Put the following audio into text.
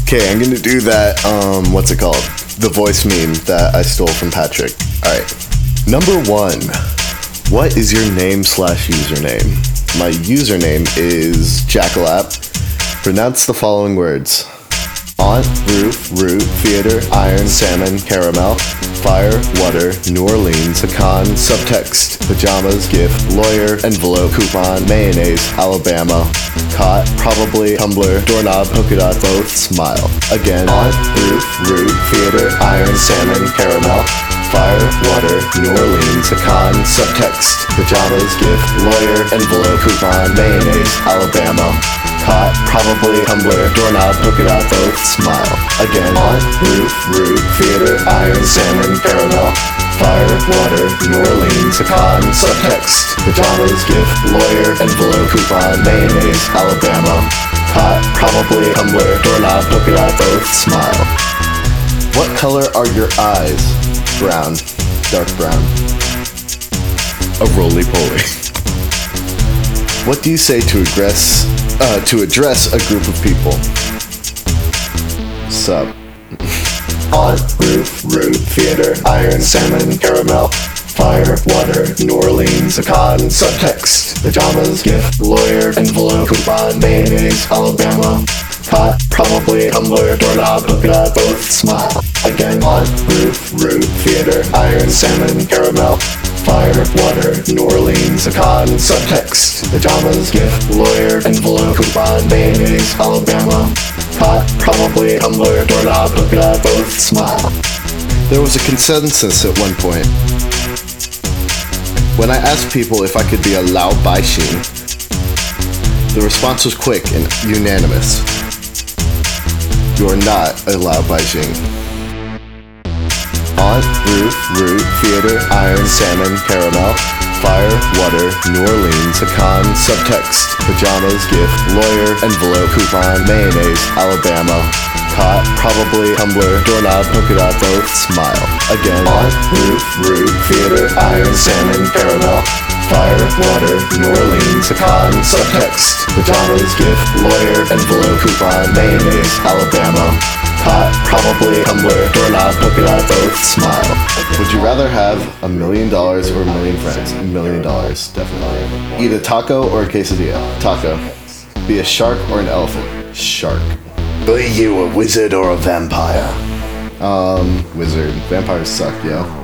Okay, I'm gonna do that, what's it called? The voice meme that I stole from Patrick. Alright. Number 1. What is your name/username? My username is Jackalap. Pronounce the following words. Aunt, roof, root, theater, iron, salmon, caramel, fire, water, New Orleans, pecan, subtext, pajamas, gift, lawyer, envelope, coupon, mayonnaise, Alabama, cot, probably, tumbler, doorknob, polka dot, both, smile. Again, aunt, roof, root, theater, iron, salmon, caramel, fire, water, New Orleans, pecan, subtext, pajamas, gift, lawyer, envelope, coupon, mayonnaise, Alabama, cot, probably, tumbler, doorknob, polka dot, both, smile. Again, aunt, roof, root, theater, iron, salmon, caramel, fire, water, New Orleans, pecan, subtext, pajamas, gift, lawyer, envelope, coupon, mayonnaise, Alabama, cot, probably, tumbler, doorknob, polka dot, both, smile. What color are your eyes? Brown. Dark brown. A roly-poly. What do you say to address a group of people? Sup. Aunt, roof, root, theater, iron, salmon, caramel, fire, water, New Orleans, pecan, subtext, pajamas, gift, lawyer, envelope, coupon, mayonnaise, Alabama, cot, probably, tumbler, doorknob, polka dot, both, smile. Again, aunt, roof, root, theater, iron, salmon, caramel, fire, water, New Orleans, pecan, subtext, pajamas, gift, lawyer, envelope, coupon, mayonnaise, Alabama, cot, probably, tumbler, doorknob, polka dot, both, smile. There was a consensus at one point. When I asked people if I could be a Lao Baixing, the response was quick and unanimous. You are not a Lao Baixing. Aunt, roof, root, theater, iron, salmon, caramel, fire, water, New Orleans, pecan, subtext, pajamas, gift, lawyer, envelope, coupon, mayonnaise, Alabama, cot, probably, tumbler, doorknob, polka dot, both, smile. Again, aunt, roof, root, theater, iron, salmon, caramel, fire, water, New Orleans, pecan, subtext, pajamas, gift, lawyer, envelope, coupon, mayonnaise, Alabama, cot, probably, tumbler, doorknob, polka dot, both, smile. Would you rather have $1 million or a million friends? $1 million, definitely. Eat a taco or a quesadilla? Taco. Be a shark or an elephant? Shark. Be you a wizard or a vampire? Wizard. Vampires suck, yo.